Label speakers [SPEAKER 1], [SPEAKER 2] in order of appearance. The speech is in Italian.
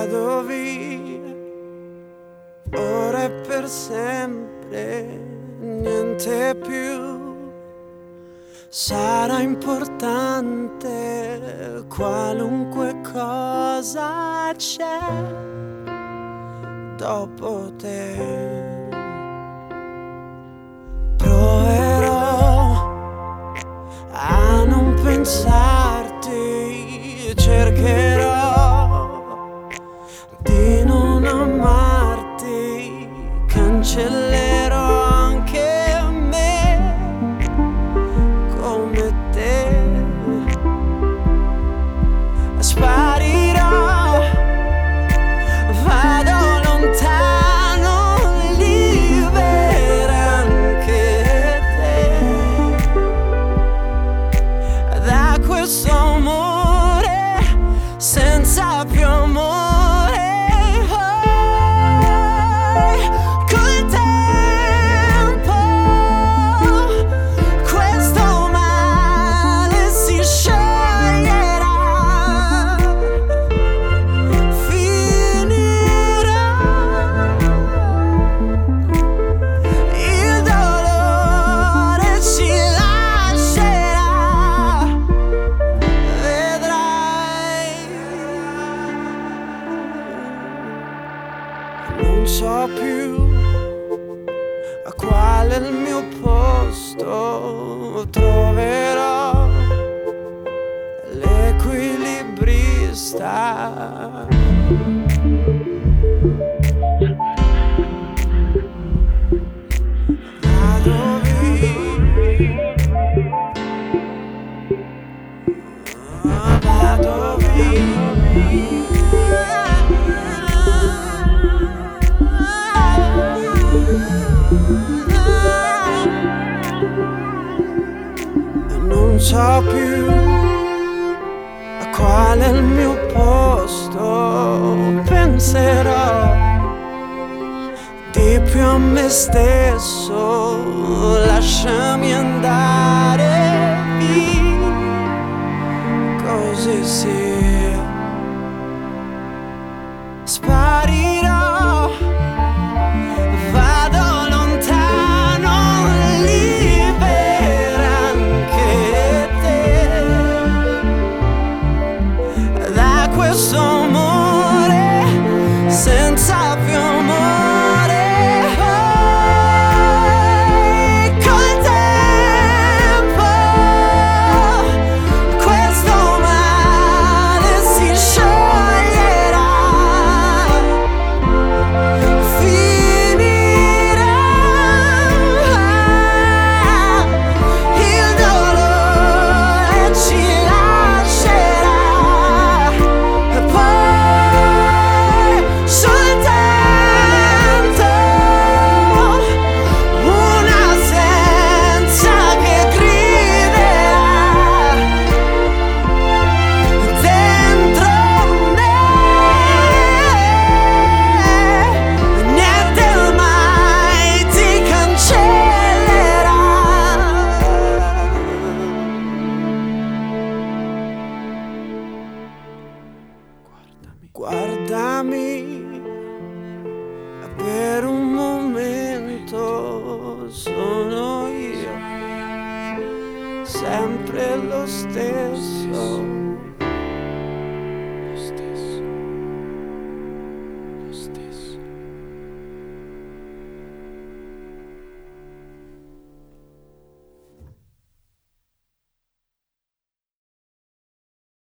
[SPEAKER 1] Vado via, ora è per sempre, niente più sarà importante, qualunque cosa c'è dopo te. Proverò a non pensarti, cercherò di non amarti, cancellerò anche me come te. Sparirò, vado lontano, libera anche te da questo amore senza più amore. Col tempo questo male si scioglierà, finirà, il dolore ci lascerà, vedrai. Non so più a qual è il mio posto, troverò l'equilibrista. Vado via, vado non so più a qual è il mio posto, penserò di più a me stesso, lasciami andare via, così sia. Sparirò, vado lontano, libera anche te da questo amore senza più amore. Col tempo questo male si scioglierà, finirà, il dolore ci lascerà, e poi soltanto un'assenza che griderà dentro me, niente mai ti cancellerà. Guardami per un momento, sono io, sempre lo stesso.